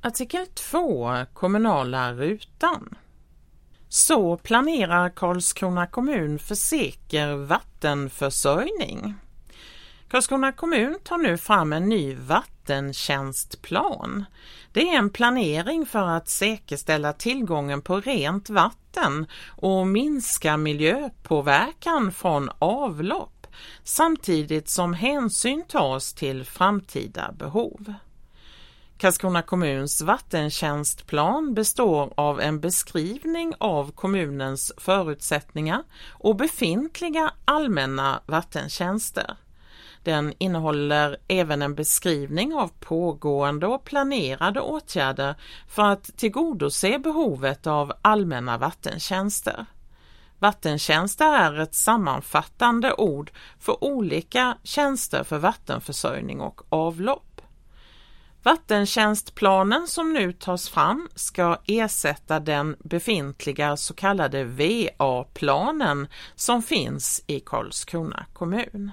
Artikel 2. Kommunala rutan. Så planerar Karlskrona kommun för säker vattenförsörjning. Karlskrona kommun tar nu fram en ny vattentjänstplan. Det är en planering för att säkerställa tillgången på rent vatten och minska miljöpåverkan från avlopp, samtidigt som hänsyn tas till framtida behov. Karlskrona kommuns vattentjänstplan består av en beskrivning av kommunens förutsättningar och befintliga allmänna vattentjänster. Den innehåller även en beskrivning av pågående och planerade åtgärder för att tillgodose behovet av allmänna vattentjänster. Vattentjänster är ett sammanfattande ord för olika tjänster för vattenförsörjning och avlopp. Vattentjänstplanen som nu tas fram ska ersätta den befintliga så kallade VA-planen som finns i Karlskrona kommun.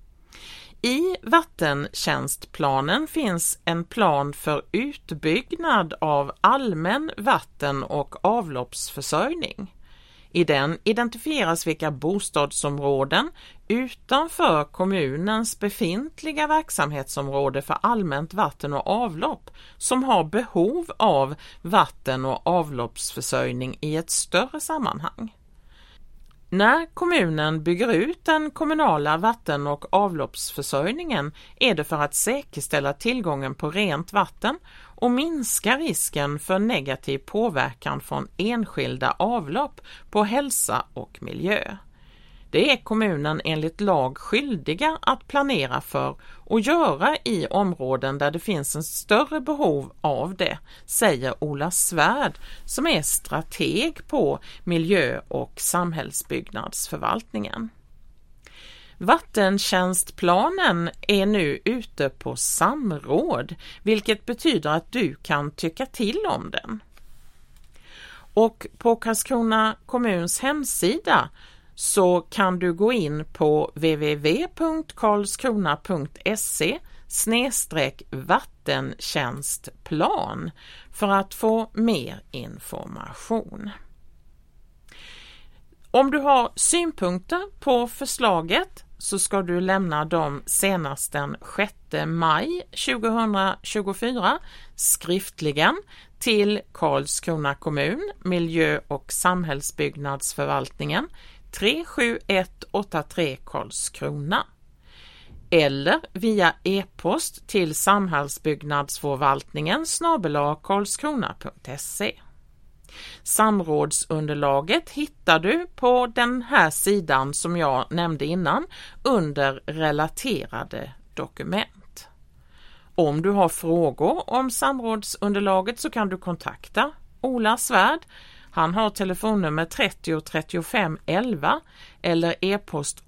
I vattentjänstplanen finns en plan för utbyggnad av allmän vatten- och avloppsförsörjning. I den identifieras vilka bostadsområden utanför kommunens befintliga verksamhetsområde för allmänt vatten och avlopp som har behov av vatten- och avloppsförsörjning i ett större sammanhang. När kommunen bygger ut den kommunala vatten- och avloppsförsörjningen är det för att säkerställa tillgången på rent vatten och minska risken för negativ påverkan från enskilda avlopp på hälsa och miljö. Det är kommunen enligt lag skyldiga att planera för och göra i områden där det finns en större behov av det, säger Ola Svärd som är strateg på miljö- och samhällsbyggnadsförvaltningen. Vattentjänstplanen är nu ute på samråd, vilket betyder att du kan tycka till om den. Och på Karlskrona kommuns hemsida så kan du gå in på www.karlskrona.se/vattentjänstplan för att få mer information. Om du har synpunkter på förslaget så ska du lämna dem senast den 6 maj 2024 skriftligen till Karlskrona kommun, miljö- och samhällsbyggnadsförvaltningen 37183 Karlskrona eller via e-post till samhällsbyggnadsförvaltningen @karlskrona.se. Samrådsunderlaget hittar du på den här sidan som jag nämnde innan under relaterade dokument. Om du har frågor om samrådsunderlaget så kan du kontakta Ola Svärd. Han har telefonnummer 30 35 11 eller e-post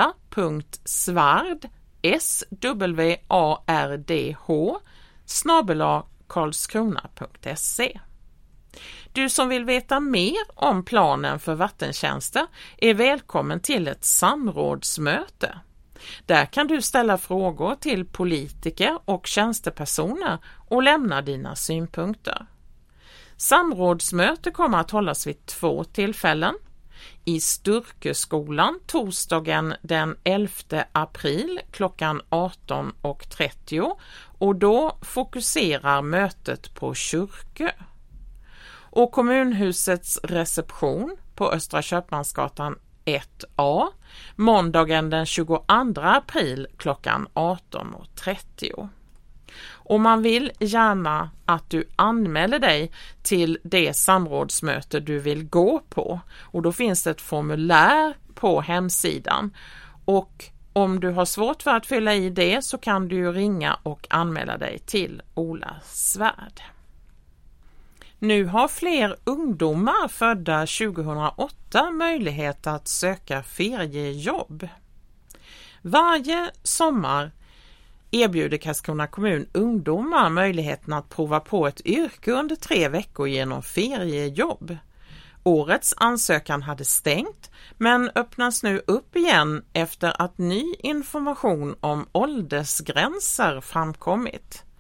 ola.svardh@karlskrona.se. Du som vill veta mer om planen för vattentjänster är välkommen till ett samrådsmöte. Där kan du ställa frågor till politiker och tjänstepersoner och lämna dina synpunkter. Samrådsmöte kommer att hållas vid 2 tillfällen. I Sturkeskolan torsdagen den 11 april klockan 18.30 och då fokuserar mötet på kyrkor. Och kommunhusets reception på Östra Köpmansgatan 1A måndagen den 22 april klockan 18.30. Och man vill gärna att du anmäler dig till det samrådsmöte du vill gå på och då finns det ett formulär på hemsidan och om du har svårt för att fylla i det så kan du ringa och anmäla dig till Ola Svärd. Nu har fler ungdomar födda 2008 möjlighet att söka feriejobb. Varje sommar erbjuder Karlskrona kommun ungdomar möjligheten att prova på ett yrke under 3 veckor genom feriejobb. Årets ansökan hade stängt men öppnas nu upp igen efter att ny information om åldersgränser framkommit.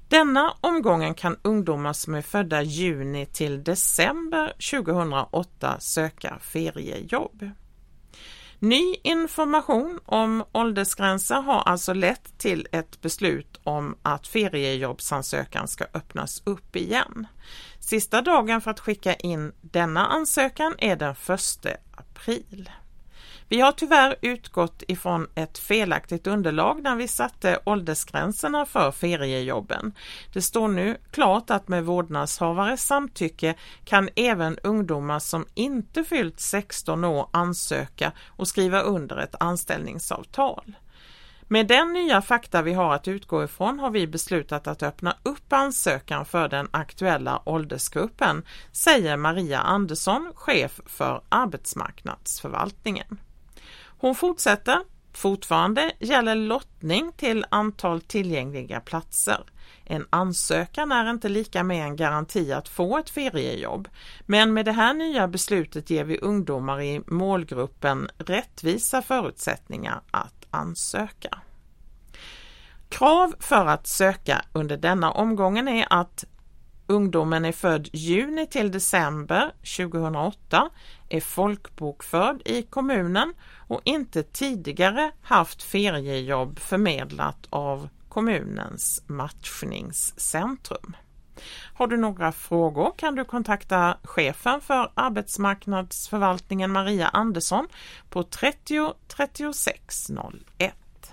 Denna omgången kan ungdomar som är födda juni till december 2008 söka feriejobb. Ny information om åldersgränser har alltså lett till ett beslut om att feriejobbsansökan ska öppnas upp igen. Sista dagen för att skicka in denna ansökan är den 1 april. Vi har tyvärr utgått ifrån ett felaktigt underlag när vi satte åldersgränserna för feriejobben. Det står nu klart att med vårdnadshavares samtycke kan även ungdomar som inte fyllt 16 år ansöka och skriva under ett anställningsavtal. Med den nya fakta vi har att utgå ifrån har vi beslutat att öppna upp ansökan för den aktuella åldersgruppen, säger Maria Andersson, chef för arbetsmarknadsförvaltningen. Hon fortsätter, fortfarande gäller lottning till antal tillgängliga platser. En ansökan är inte lika med en garanti att få ett feriejobb, men med det här nya beslutet ger vi ungdomar i målgruppen rättvisa förutsättningar att ansöka. Krav för att söka under denna omgången är att ungdomen är född juni till december 2008, är folkbokförd i kommunen och inte tidigare haft feriejobb förmedlat av kommunens matchningscentrum. Har du några frågor kan du kontakta chefen för arbetsmarknadsförvaltningen Maria Andersson på 30 36 01.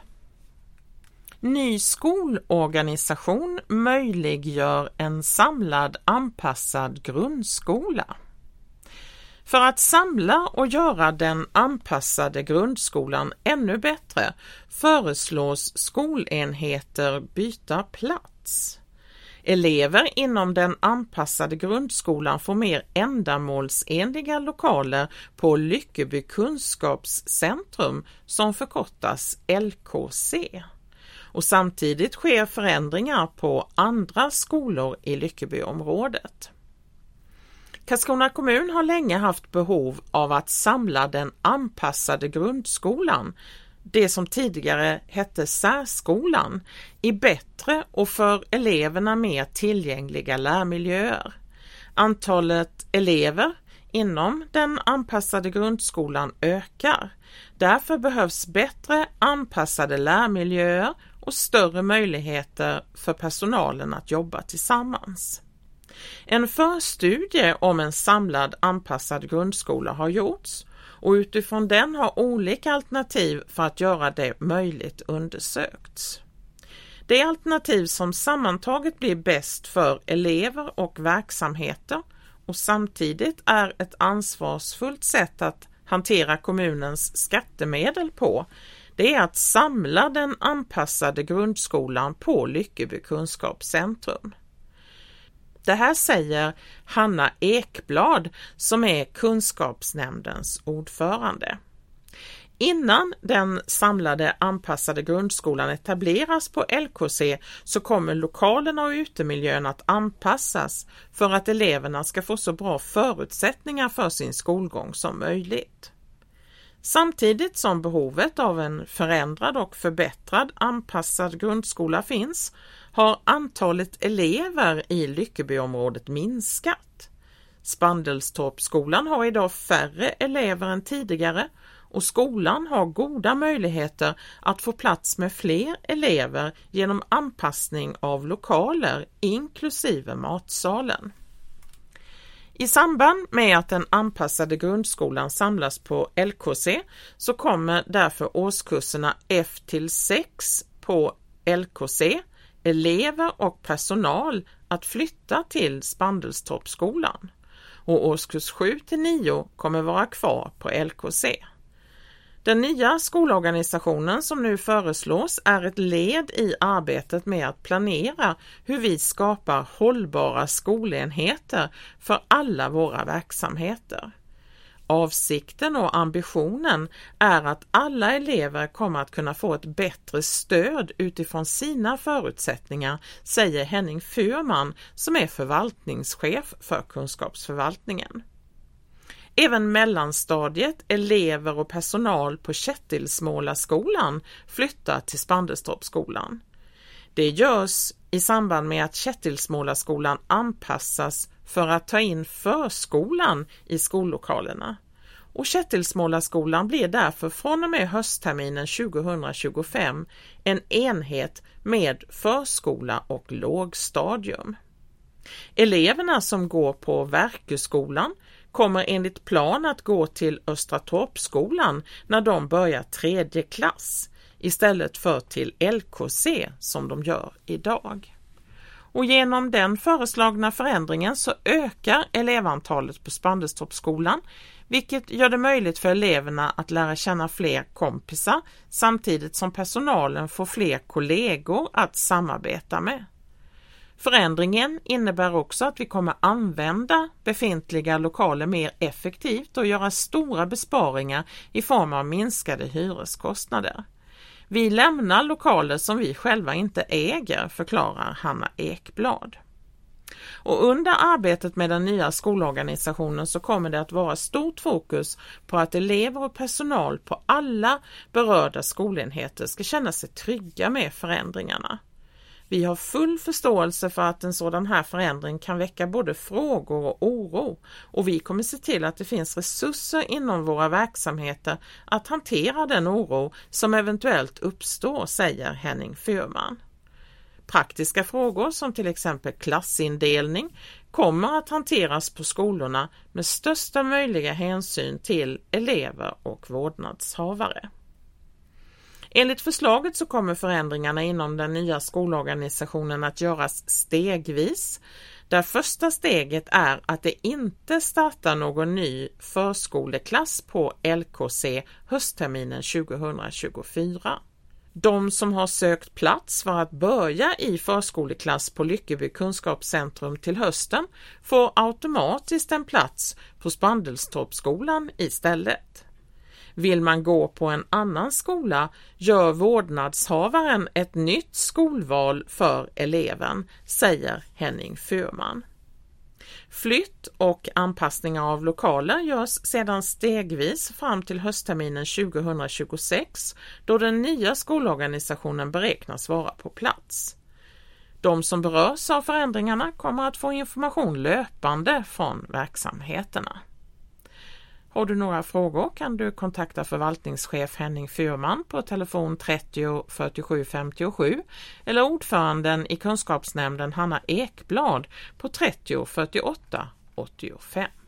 Ny skolorganisation möjliggör en samlad anpassad grundskola. För att samla och göra den anpassade grundskolan ännu bättre föreslås skolenheter byta plats. Elever inom den anpassade grundskolan får mer ändamålsenliga lokaler på Lyckeby kunskapscentrum som förkortas LKC. Och samtidigt sker förändringar på andra skolor i Lyckebyområdet. Karlskrona kommun har länge haft behov av att samla den anpassade grundskolan, det som tidigare hette särskolan, i bättre och för eleverna mer tillgängliga lärmiljöer. Antalet elever inom den anpassade grundskolan ökar. Därför behövs bättre anpassade lärmiljöer och större möjligheter för personalen att jobba tillsammans. En förstudie om en samlad anpassad grundskola har gjorts och utifrån den har olika alternativ för att göra det möjligt undersökts. Det alternativ som sammantaget blir bäst för elever och verksamheter och samtidigt är ett ansvarsfullt sätt att hantera kommunens skattemedel på, det är att samla den anpassade grundskolan på Lyckeby kunskapscentrum. Det här säger Hanna Ekblad som är kunskapsnämndens ordförande. Innan den samlade anpassade grundskolan etableras på LKC så kommer lokalerna och utemiljön att anpassas för att eleverna ska få så bra förutsättningar för sin skolgång som möjligt. Samtidigt som behovet av en förändrad och förbättrad anpassad grundskola finns har antalet elever i Lyckebyområdet minskat. Spandelstorpsskolan har idag färre elever än tidigare och skolan har goda möjligheter att få plats med fler elever genom anpassning av lokaler inklusive matsalen. I samband med att den anpassade grundskolan samlas på LKC så kommer därför årskurserna F-6 på LKC, elever och personal att flytta till Spandelstorpsskolan och årskurs 7-9 kommer vara kvar på LKC. Den nya skolorganisationen som nu föreslås är ett led i arbetet med att planera hur vi skapar hållbara skolenheter för alla våra verksamheter. Avsikten och ambitionen är att alla elever kommer att kunna få ett bättre stöd utifrån sina förutsättningar, säger Henning Furman som är förvaltningschef för kunskapsförvaltningen. Även mellanstadiet, elever och personal på Kättilsmålaskolan flyttar till Spandelstorpsskolan. Det görs i samband med att Kättilsmålaskolan anpassas för att ta in förskolan i skollokalerna. Och Kättilsmålaskolan blir därför från och med höstterminen 2025 en enhet med förskola och lågstadium. Eleverna som går på Verkuskolan kommer enligt plan att gå till Östra Torpskolan när de börjar 3:e klass istället för till LKC som de gör idag. Och genom den föreslagna förändringen så ökar elevantalet på Spandelstorpsskolan, vilket gör det möjligt för eleverna att lära känna fler kompisar samtidigt som personalen får fler kollegor att samarbeta med. Förändringen innebär också att vi kommer använda befintliga lokaler mer effektivt och göra stora besparingar i form av minskade hyreskostnader. Vi lämnar lokaler som vi själva inte äger, förklarar Hanna Ekblad. Och under arbetet med den nya skolorganisationen så kommer det att vara stort fokus på att elever och personal på alla berörda skolenheter ska känna sig trygga med förändringarna. Vi har full förståelse för att en sådan här förändring kan väcka både frågor och oro, och vi kommer se till att det finns resurser inom våra verksamheter att hantera den oro som eventuellt uppstår, säger Henning Fyrman. Praktiska frågor som till exempel klassindelning kommer att hanteras på skolorna med största möjliga hänsyn till elever och vårdnadshavare. Enligt förslaget så kommer förändringarna inom den nya skolorganisationen att göras stegvis, där första steget är att det inte startar någon ny förskoleklass på LKC höstterminen 2024. De som har sökt plats för att börja i förskoleklass på Lyckeby kunskapscentrum till hösten får automatiskt en plats på Spandelstorpsskolan istället. Vill man gå på en annan skola gör vårdnadshavaren ett nytt skolval för eleven, säger Henning Fyrman. Flytt och anpassningar av lokaler görs sedan stegvis fram till höstterminen 2026, då den nya skolorganisationen beräknas vara på plats. De som berörs av förändringarna kommer att få information löpande från verksamheterna. Har du några frågor kan du kontakta förvaltningschef Henning Fyrman på telefon 30 47 57 eller ordföranden i kunskapsnämnden Hanna Ekblad på 30 48 85.